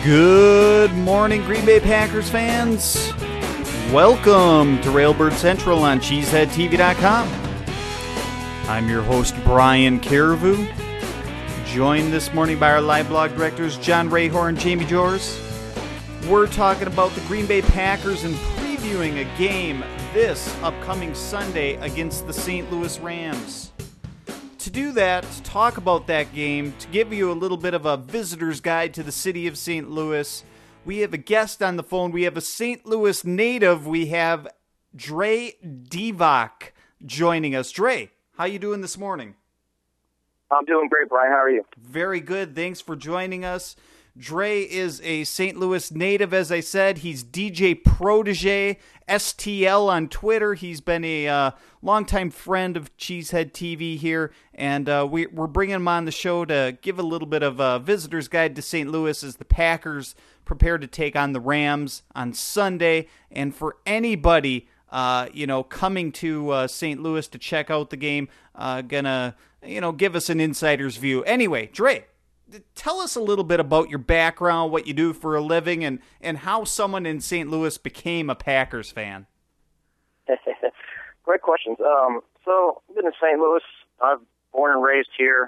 Good morning, Green Bay Packers fans. Welcome to Railbird Central on CheeseheadTV.com. I'm your host, Brian Carrevu, joined this morning by our live blog directors, John Rahor and Jamie Jors. We're talking about the Green Bay Packers and previewing a game this upcoming Sunday against the St. Louis Rams. To do that, to talk about that game, to give you a little bit of a visitor's guide to the city of St. Louis, we have a guest on the phone. We have a St. Louis native. We have Dre Divock joining us. Dre, how you doing this morning? I'm doing great, Brian. How are you? Very good. Thanks for joining us. Dre is a St. Louis native, as I said. He's DJ Protege, STL on Twitter. He's been a longtime friend of Cheesehead TV here, and we're bringing him on the show to give a little bit of a visitor's guide to St. Ous as the Packers prepare to take on the Rams on Sunday. And for anybody, coming to St. Louis to check out the game, gonna, give us an insider's view. Anyway, Dre, tell us a little bit about your background, what you do for a living, and how someone in St. Louis became a Packers fan. Great questions. So I've been in St. Louis. I'm born and raised here.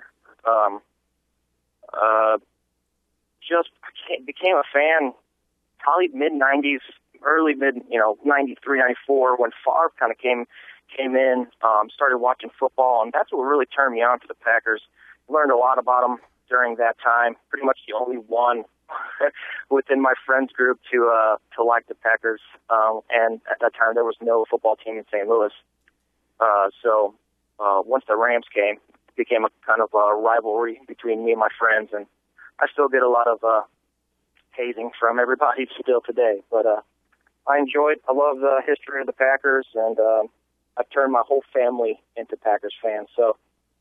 Just became a fan probably mid-'90s, early mid, 93, 94, when Favre kind of came in, started watching football, and that's what really turned me on to the Packers. Learned a lot about them during that time. Pretty much the only one within my friends group to like the Packers. And at that time, there was no football team in St. Louis. So once the Rams came, it became a kind of a rivalry between me and my friends. And I still get a lot of hazing from everybody still today. But I love the history of the Packers, and I've turned my whole family into Packers fans. So.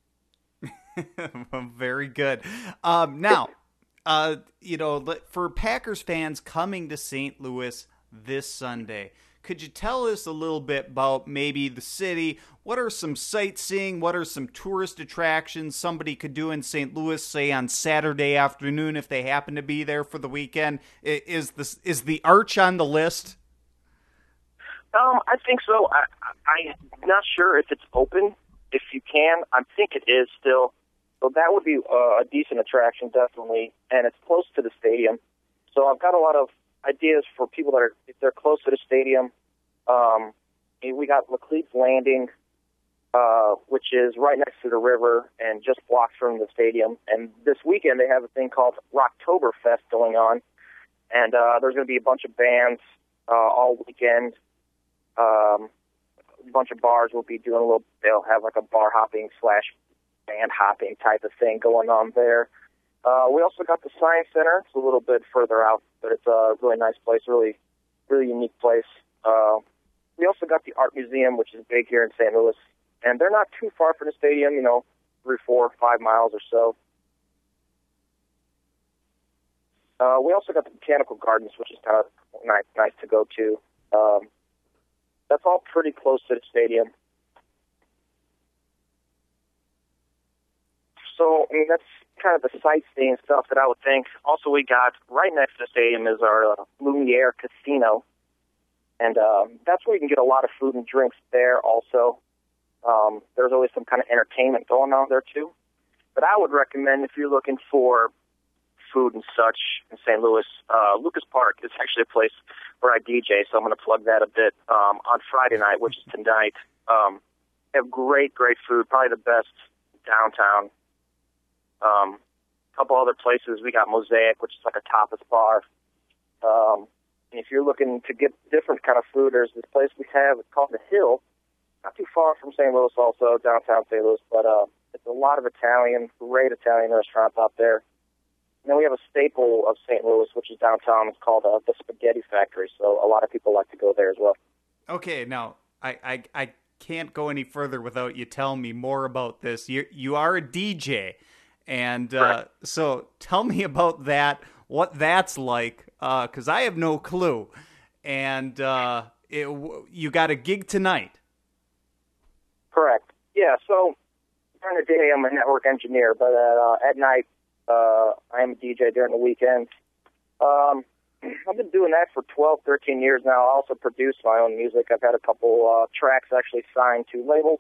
Very good. Now, for Packers fans coming to St. Louis this Sunday, could you tell us a little bit about maybe the city? What are some sightseeing? What are some tourist attractions somebody could do in St. Louis, say on Saturday afternoon if they happen to be there for the weekend? Is the Arch on the list? I think so. I'm not sure if it's open. If you can, I think it is still. So that would be a decent attraction, definitely, and it's close to the stadium. So I've got a lot of ideas for people that if they're close to the stadium. We got Laclede's Landing, which is right next to the river and just blocks from the stadium. And this weekend they have a thing called Rocktoberfest going on, and there's going to be a bunch of bands all weekend. A bunch of bars will be doing they'll have like a bar hopping / band hopping type of thing going on there. We also got the Science Center. It's a little bit further out, but it's a really nice place, really, really unique place. We also got the Art Museum, which is big here in St. Louis, and they're not too far from the stadium, 3, 4, 5 miles or so. We also got the Botanical Gardens, which is kind of nice to go to. That's all pretty close to the stadium. So, that's kind of the sightseeing stuff that I would think. Also, we got right next to the stadium is our Lumiere Casino. And that's where you can get a lot of food and drinks there also. There's always some kind of entertainment going on there, too. But I would recommend, if you're looking for food and such in St. Louis, Lucas Park is actually a place where I DJ, so I'm going to plug that a bit. On Friday night, which is tonight, they have great food, probably the best downtown. A couple other places, we got Mosaic, which is like a tapas bar. And if you're looking to get different kind of food, there's this place we have, it's called The Hill, not too far from St. Louis also, downtown St. Louis, but it's a lot of great Italian restaurants out there. And then we have a staple of St. Louis, which is downtown. It's called the Spaghetti Factory, so a lot of people like to go there as well. Okay, now, I can't go any further without you telling me more about this. You are a DJ, and so tell me about that, what that's like, because I have no clue. And you got a gig tonight. Correct. Yeah, so during the day I'm a network engineer, but at night I am a DJ during the weekend. I've been doing that for 12, 13 years now. I also produce my own music. I've had a couple tracks actually signed to labels.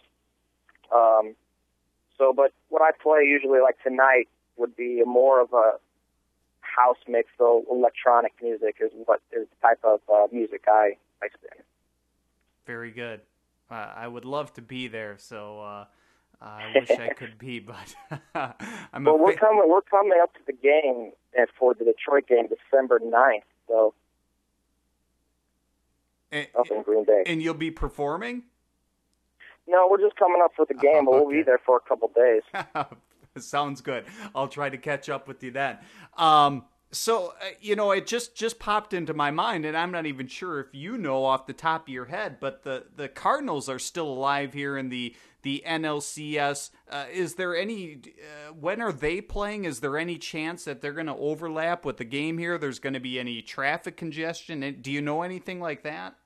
But what I play usually, like tonight, would be more of a house mix, so electronic music is the type of music I spin. Very good. I would love to be there, so I wish I could be, but we're coming up to the game for the Detroit game, December 9th, so up in Green Bay. And you'll be performing? No, we're just coming up for the game, but we'll be there for a couple days. Sounds good. I'll try to catch up with you then. It just popped into my mind, and I'm not even sure if you know off the top of your head, but the Cardinals are still alive here in the NLCS. Is there any, when are they playing? Is there any chance that they're going to overlap with the game here? There's going to be any traffic congestion? Do you know anything like that?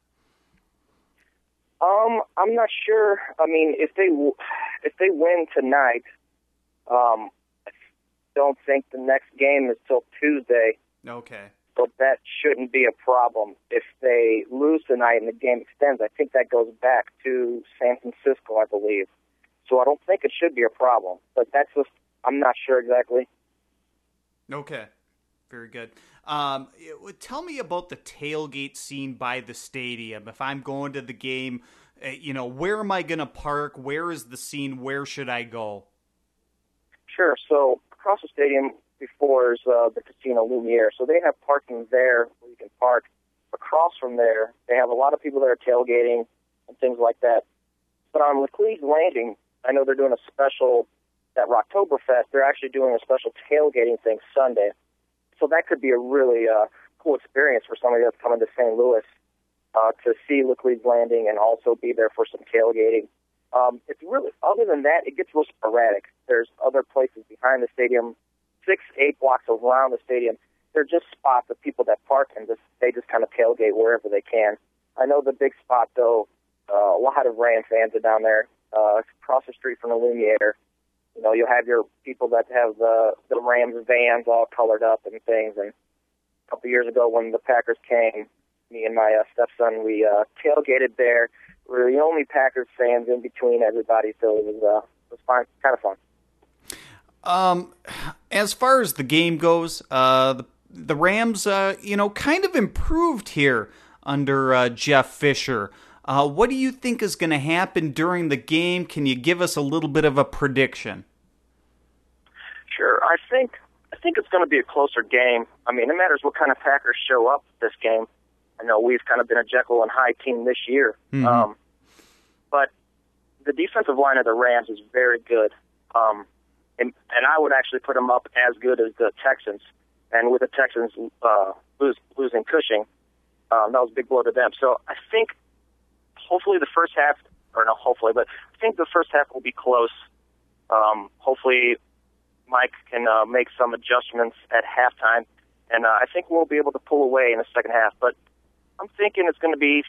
I'm not sure. I mean, if they win tonight, I don't think the next game is till Tuesday. Okay. So that shouldn't be a problem. If they lose tonight and the game extends, I think that goes back to San Francisco, I believe. So I don't think it should be a problem. But that's just, I'm not sure exactly. Okay. Very good. Tell me about the tailgate scene by the stadium. If I'm going to the game, where am I going to park? Where is the scene? Where should I go? Sure. So across the stadium before is the Casino Lumiere. So they have parking there where you can park. Across from there, they have a lot of people that are tailgating and things like that. But on Laclede Landing, I know they're doing a special at Rocktoberfest. They're actually doing a special tailgating thing Sunday. So that could be a really cool experience for somebody that's coming to St. Louis to see Laclede Landing and also be there for some tailgating. It's really, other than that, it gets real sporadic. There's other places behind the stadium, 6-8 blocks around the stadium. They're just spots of people that park and they just kind of tailgate wherever they can. I know the big spot, though, a lot of Ram fans are down there across the street from the Lumiere. You'll have your people that have the Rams vans all colored up and things. And a couple years ago when the Packers came, me and my stepson, we tailgated there. We were the only Packers fans in between everybody, so it was fun, kind of fun. As far as the game goes, the Rams, kind of improved here under Jeff Fisher. What do you think is going to happen during the game? Can you give us a little bit of a prediction? Sure. I think it's going to be a closer game. I mean, it matters what kind of Packers show up this game. I know we've kind of been a Jekyll and Hyde team this year. Mm-hmm. But the defensive line of the Rams is very good. And I would actually put them up as good as the Texans. And with the Texans losing Cushing, that was a big blow to them. So I think hopefully the first half, or not hopefully, but I think the first half will be close. Hopefully Mike can make some adjustments at halftime, and I think we'll be able to pull away in the second half. But I'm thinking it's going to be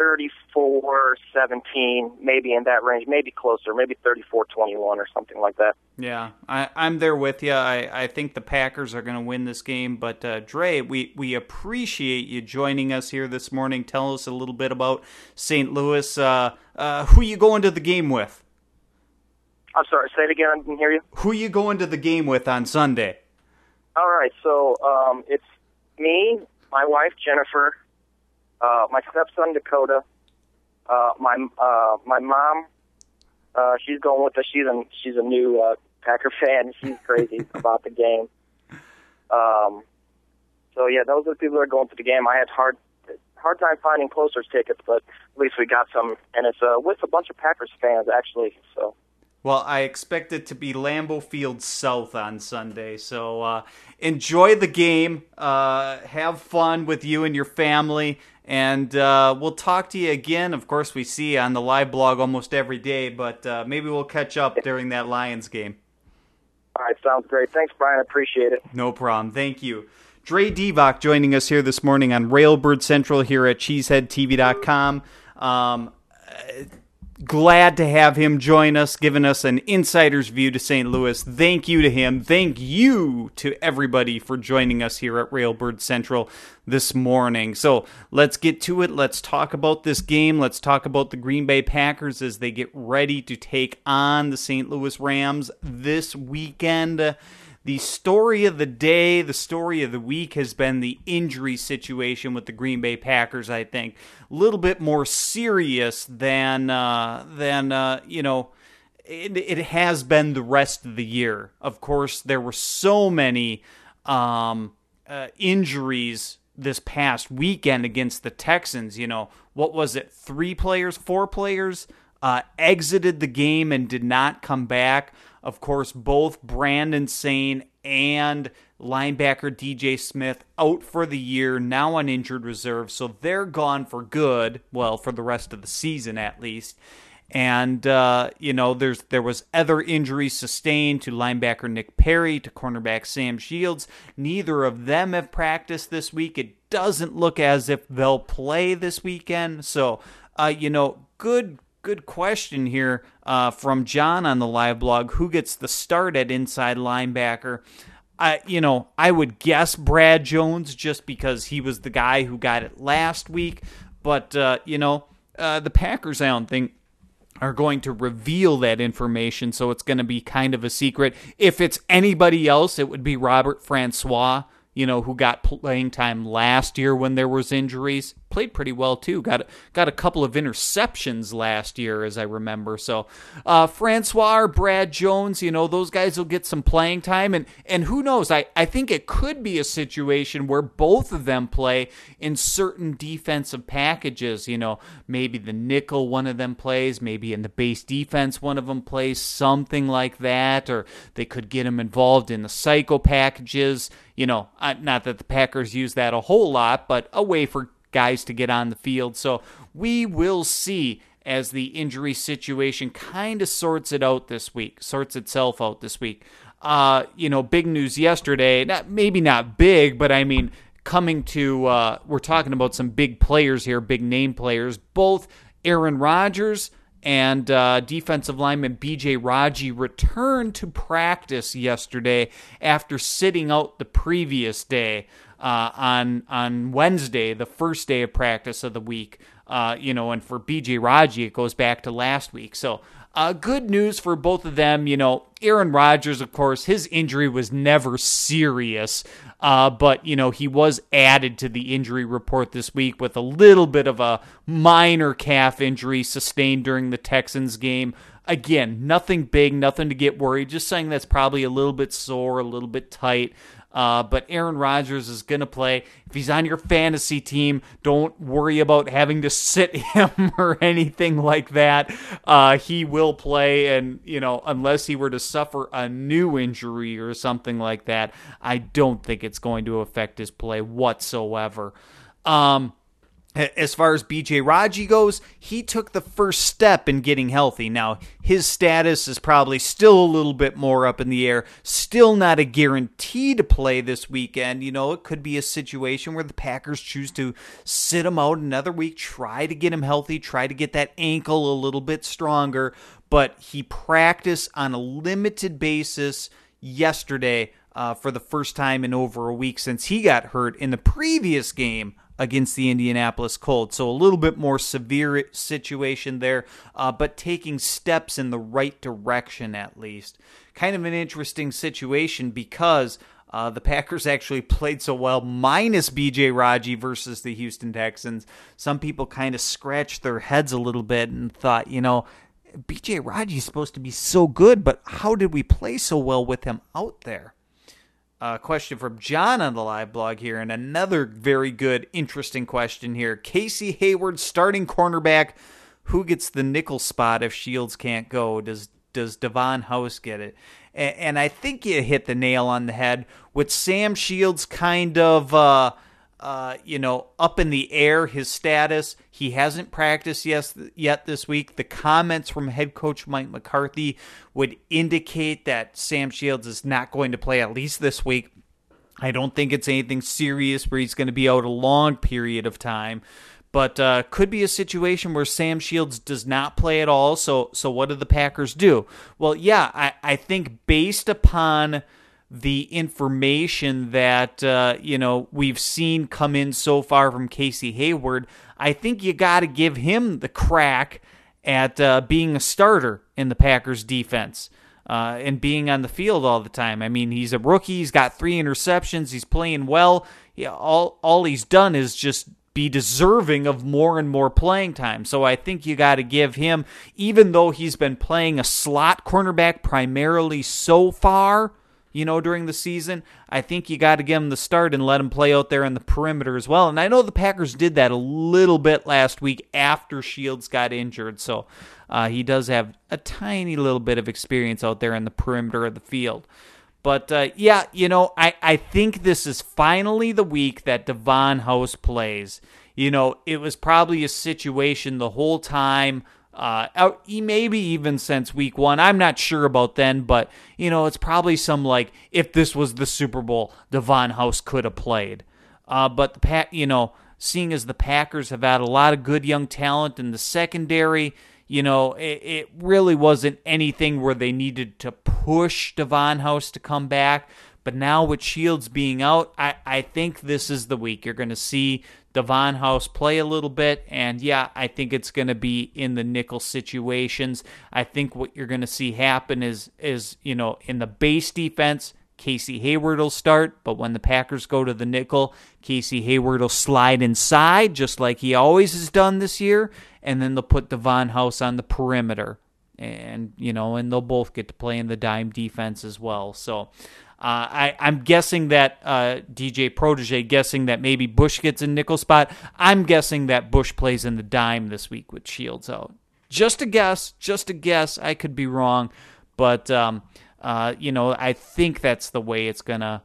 34-17, maybe in that range, maybe closer, maybe 34-21 or something like that. Yeah, I'm there with you. I think the Packers are going to win this game. But, Dre, we appreciate you joining us here this morning. Tell us a little bit about St. Louis. Who you going to the game with? I'm sorry, say it again. I didn't hear you. Who you going to the game with on Sunday? All right, so it's me, my wife, Jennifer, my stepson, Dakota, my mom, she's going with us. She's a new Packer fan. She's crazy about the game. So yeah, those are the people that are going to the game. I had hard time finding closer tickets, but at least we got some, and it's with a bunch of Packers fans actually. So. Well, I expect it to be Lambeau Field South on Sunday, so enjoy the game, have fun with you and your family, and we'll talk to you again. Of course, we see you on the live blog almost every day, but maybe we'll catch up during that Lions game. All right, sounds great. Thanks, Brian. I appreciate it. No problem. Thank you. Dre Devock joining us here this morning on Railbird Central here at CheeseheadTV.com. glad to have him join us, giving us an insider's view to St. Louis. Thank you to him. Thank you to everybody for joining us here at Railbird Central this morning. So let's get to it. Let's talk about this game. Let's talk about the Green Bay Packers as they get ready to take on the St. Louis Rams this weekend. The story of the day, the story of the week has been the injury situation with the Green Bay Packers, I think. A little bit more serious than it has been the rest of the year. Of course, there were so many injuries this past weekend against the Texans. What was it? 4 players exited the game and did not come back. Of course, both Brandon Sane and linebacker DJ Smith out for the year, now on injured reserve, so they're gone for good, well, for the rest of the season at least. And, there was other injuries sustained to linebacker Nick Perry, to cornerback Sam Shields. Neither of them have practiced this week. It doesn't look as if they'll play this weekend. So, Good question here from John on the live blog. Who gets the start at inside linebacker? I would guess Brad Jones just because he was the guy who got it last week. But, the Packers, I don't think, are going to reveal that information, so it's going to be kind of a secret. If it's anybody else, it would be Robert Francois, who got playing time last year when there was injuries. Played pretty well, too. Got a couple of interceptions last year, as I remember. So, Francois or Brad Jones, those guys will get some playing time. And who knows? I think it could be a situation where both of them play in certain defensive packages. Maybe the nickel one of them plays. Maybe in the base defense one of them plays. Something like that. Or they could get them involved in the psycho packages. Not that the Packers use that a whole lot, but a way for guys to get on the field. So we will see as the injury situation kind of sorts itself out this week. Big news yesterday, maybe not big, but I mean, coming to, we're talking about some big players here, big name players. Both Aaron Rodgers and defensive lineman B.J. Raji returned to practice yesterday after sitting out the previous day on Wednesday, the first day of practice of the week. And for B.J. Raji, it goes back to last week. So good news for both of them. Aaron Rodgers, of course, his injury was never serious, but he was added to the injury report this week with a little bit of a minor calf injury sustained during the Texans game. Again, nothing big, nothing to get worried, just saying that's probably a little bit sore, a little bit tight. But Aaron Rodgers is going to play. If he's on your fantasy team, don't worry about having to sit him or anything like that. He will play, and, unless he were to suffer a new injury or something like that, I don't think it's going to affect his play whatsoever. As far as B.J. Raji goes, he took the first step in getting healthy. Now, his status is probably still a little bit more up in the air. Still not a guarantee to play this weekend. It could be a situation where the Packers choose to sit him out another week, try to get him healthy, try to get that ankle a little bit stronger. But he practiced on a limited basis yesterday for the first time in over a week since he got hurt in the previous game against the Indianapolis Colts. So a little bit more severe situation there, but taking steps in the right direction at least. Kind of an interesting situation because the Packers actually played so well minus B.J. Raji versus the Houston Texans. Some people kind of scratched their heads a little bit and thought, B.J. Raji is supposed to be so good, but how did we play so well with him out there? Question from John on the live blog here, and another very good, interesting question here. Casey Hayward, starting cornerback. Who gets the nickel spot if Shields can't go? Does Devon House get it? And I think you hit the nail on the head with Sam Shields kind of, up in the air, his status. He hasn't practiced yet this week. The comments from head coach Mike McCarthy would indicate that Sam Shields is not going to play at least this week. I don't think it's anything serious where he's going to be out a long period of time. But could be a situation where Sam Shields does not play at all. So what do the Packers do? Well, yeah, I think based upon the information that we've seen come in so far from Casey Hayward, I think you got to give him the crack at being a starter in the Packers defense and being on the field all the time. I mean, he's a rookie. He's got 3 interceptions. He's playing well. All he's done is just be deserving of more and more playing time. So I think you got to give him, even though he's been playing a slot cornerback primarily so far, during the season, I think you got to give him the start and let him play out there on the perimeter as well. And I know the Packers did that a little bit last week after Shields got injured. So he does have a tiny little bit of experience out there on the perimeter of the field. But, I think this is finally the week that Devon House plays. It was probably a situation the whole time, maybe even since week 1. I'm not sure about then, but, it's probably some, if this was the Super Bowl, Devon House could have played. But, seeing as the Packers have had a lot of good young talent in the secondary, it really wasn't anything where they needed to push Devon House to come back. But now with Shields being out, I think this is the week. You're going to see Devon House play a little bit. And, yeah, I think it's going to be in the nickel situations. I think what you're going to see happen is in the base defense, Casey Hayward will start, but when the Packers go to the nickel, Casey Hayward will slide inside, just like he always has done this year, and then they'll put Devon House on the perimeter, and they'll both get to play in the dime defense as well. So I'm guessing that DJ Protege guessing that maybe Bush gets a nickel spot. I'm guessing that Bush plays in the dime this week with Shields out. Just a guess. I could be wrong, but I think that's the way it's gonna,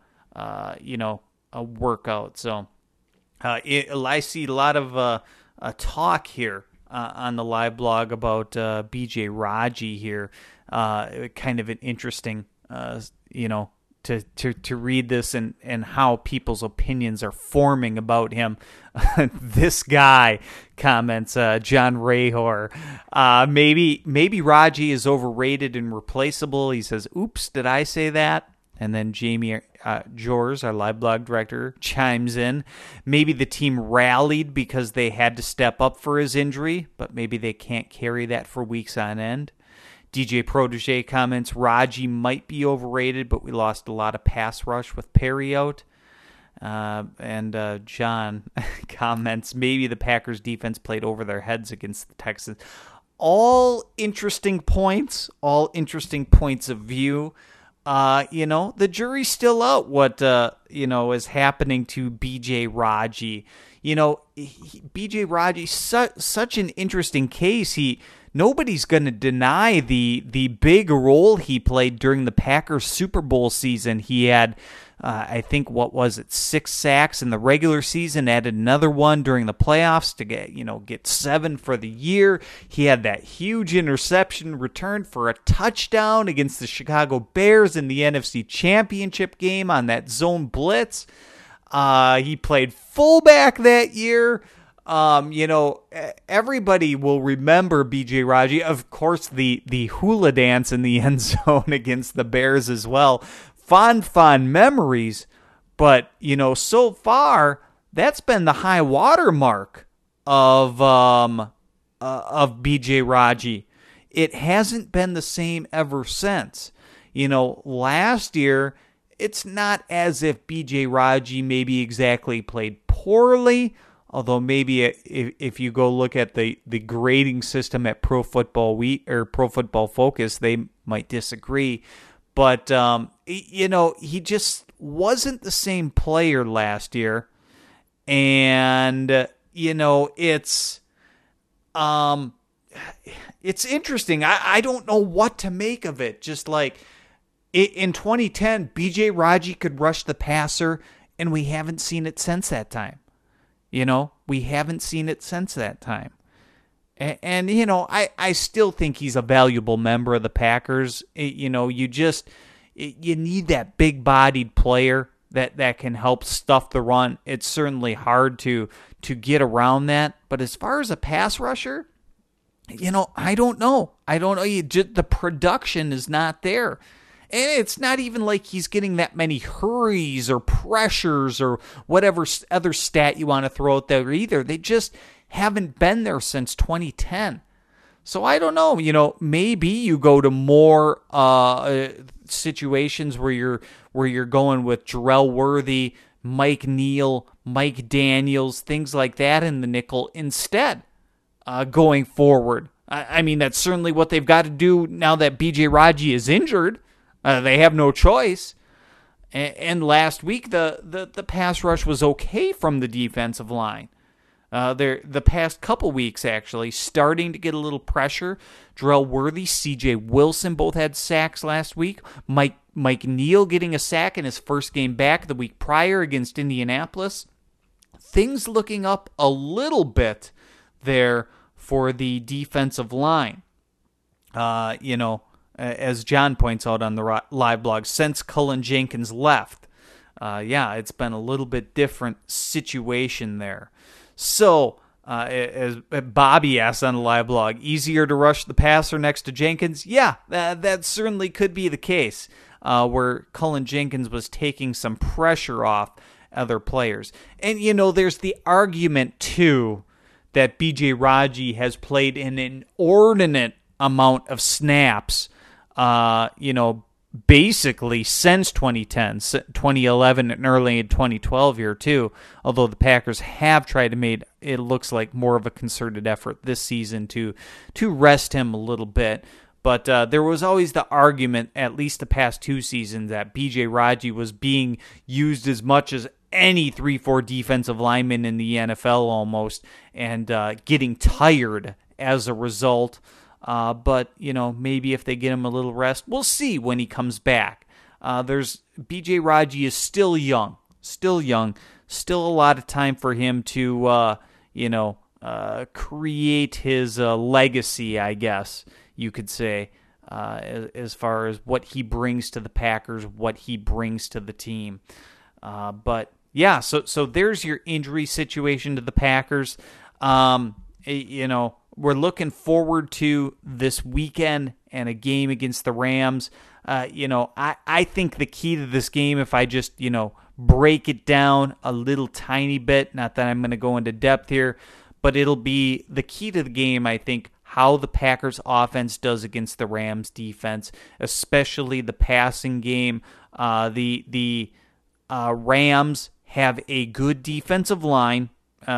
work out. So, I see a lot of talk here on the live blog about BJ Raji here. Kind of an interesting, to read this and how people's opinions are forming about him. This guy comments, John Rahor, maybe Raji is overrated and replaceable. He says, oops, did I say that? And then Jamie Jors, our live blog director, chimes in. Maybe the team rallied because they had to step up for his injury, but maybe they can't carry that for weeks on end. DJ Protege comments, Raji might be overrated, but we lost a lot of pass rush with Perry out. And John comments, maybe the Packers defense played over their heads against the Texans. All interesting points of view. The jury's still out what, is happening to BJ Raji. BJ Raji, such an interesting case. Nobody's going to deny the big role he played during the Packers Super Bowl season. He had, I think, 6 sacks in the regular season, added another one during the playoffs to get 7 for the year. He had that huge interception return for a touchdown against the Chicago Bears in the NFC Championship game on that zone blitz. He played fullback that year. Everybody will remember BJ Raji. Of course, the hula dance in the end zone against the Bears as well. Fond memories. But, so far, that's been the high water mark of BJ Raji. It hasn't been the same ever since. Last year, it's not as if BJ Raji maybe exactly played poorly. Although maybe if you go look at the grading system at Pro Football Focus, they might disagree. But, he just wasn't the same player last year. And, it's interesting. I don't know what to make of it. Just like in 2010, BJ Raji could rush the passer, and we haven't seen it since that time. We haven't seen it since that time. And I still think he's a valuable member of the Packers. You need that big-bodied player that can help stuff the run. It's certainly hard to get around that. But as far as a pass rusher, I don't know. The production is not there. And it's not even like he's getting that many hurries or pressures or whatever other stat you want to throw out there either. They just haven't been there since 2010. So I don't know. Maybe you go to more situations where you're going with Jarrell Worthy, Mike Neal, Mike Daniels, things like that in the nickel instead going forward. I mean, that's certainly what they've got to do now that B.J. Raji is injured. They have no choice. And last week, the pass rush was okay from the defensive line. The past couple weeks, actually, starting to get a little pressure. Jarrell Worthy, C.J. Wilson both had sacks last week. Mike Neal getting a sack in his first game back the week prior against Indianapolis. Things looking up a little bit there for the defensive line. As John points out on the live blog, since Cullen Jenkins left, it's been a little bit different situation there. So, as Bobby asked on the live blog, easier to rush the passer next to Jenkins? Yeah, that certainly could be the case, where Cullen Jenkins was taking some pressure off other players. And, there's the argument, too, that B.J. Raji has played an inordinate amount of snaps, basically since 2010, 2011, and early in 2012 here too, although the Packers have tried to make it looks like more of a concerted effort this season to rest him a little bit. But there was always the argument, at least the past two seasons, that B.J. Raji was being used as much as any 3-4 defensive lineman in the NFL almost, and getting tired as a result. But, maybe if they get him a little rest, we'll see when he comes back. B.J. Raji is still young, still a lot of time for him to, create his legacy, I guess you could say, as far as what he brings to the Packers, what he brings to the team. But yeah, so there's your injury situation to the Packers. We're looking forward to this weekend and a game against the Rams. I think the key to this game, if I just, break it down a little tiny bit, not that I'm going to go into depth here, but it'll be the key to the game, I think, how the Packers offense does against the Rams defense, especially the passing game. The Rams have a good defensive line.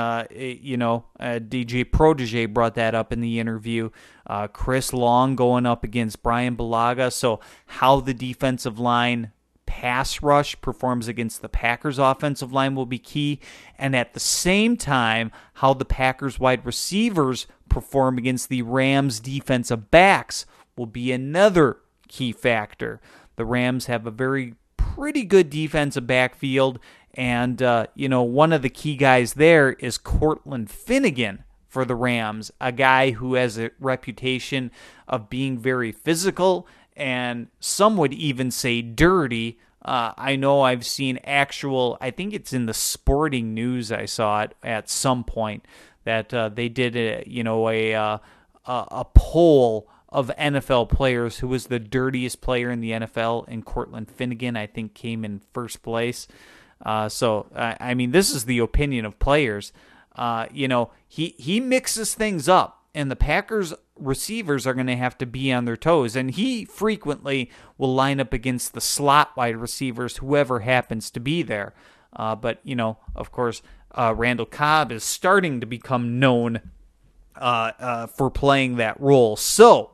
DJ Protege brought that up in the interview. Chris Long going up against Brian Bulaga. So how the defensive line pass rush performs against the Packers offensive line will be key. And at the same time, how the Packers wide receivers perform against the Rams defensive backs will be another key factor. The Rams have a pretty good defensive backfield. And, one of the key guys there is Cortland Finnegan for the Rams, a guy who has a reputation of being very physical and some would even say dirty. I know I've seen I think it's in the Sporting News, I saw it at some point, that they did a poll of NFL players who was the dirtiest player in the NFL, and Cortland Finnegan, I think, came in first place. This is the opinion of players. He mixes things up, and the Packers receivers are going to have to be on their toes, and he frequently will line up against the slot wide receivers, whoever happens to be there. But of course, Randall Cobb is starting to become known for playing that role. So,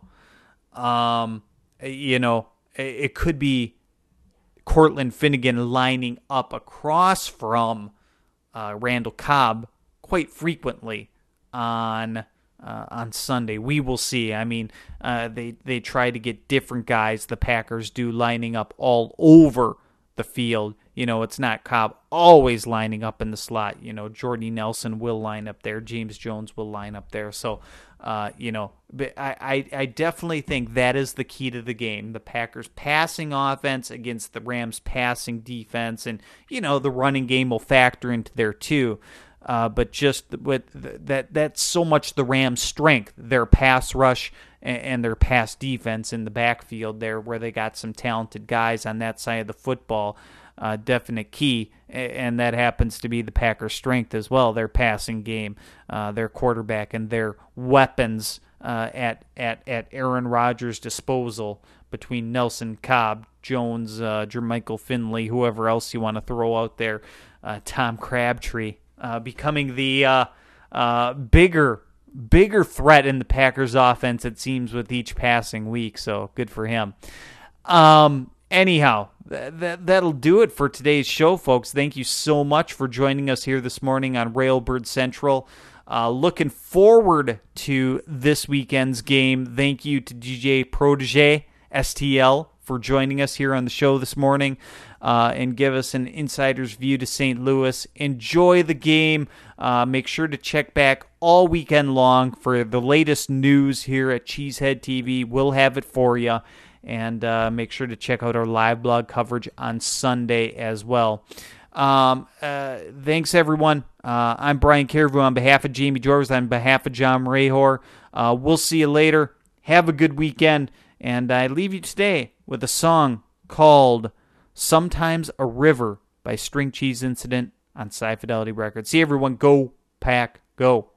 it could be Cortland Finnegan lining up across from Randall Cobb quite frequently on Sunday. We will see. I mean, they try to get different guys, the Packers do, lining up all over the field it's not Cobb always lining up in the slot. Jordy Nelson will line up there. James Jones will line up there. So, but I definitely think that is the key to the game. The Packers passing offense against the Rams passing defense. And, the running game will factor into there too. But just with that's so much the Rams' strength, their pass rush and their pass defense in the backfield there, where they got some talented guys on that side of the football. Definite key, and that happens to be the Packers' strength as well, their passing game, their quarterback, and their weapons at Aaron Rodgers' disposal between Nelson, Cobb, Jones, Jermichael Finley, whoever else you want to throw out there, Tom Crabtree, becoming the bigger threat in the Packers' offense, it seems, with each passing week, so good for him. Anyhow, that'll do it for today's show, folks. Thank you so much for joining us here this morning on Railbird Central. Looking forward to this weekend's game. Thank you to DJ Protege, STL, for joining us here on the show this morning and give us an insider's view to St. Louis. Enjoy the game. Make sure to check back all weekend long for the latest news here at Cheesehead TV. We'll have it for you. And make sure to check out our live blog coverage on Sunday as well. Thanks, everyone. I'm Brian Carrevo on behalf of Jamie Jorvis, on behalf of John Rahor. We'll see you later. Have a good weekend. And I leave you today with a song called Sometimes a River by String Cheese Incident on Sci Fidelity Records. See everyone. Go, Pack, go.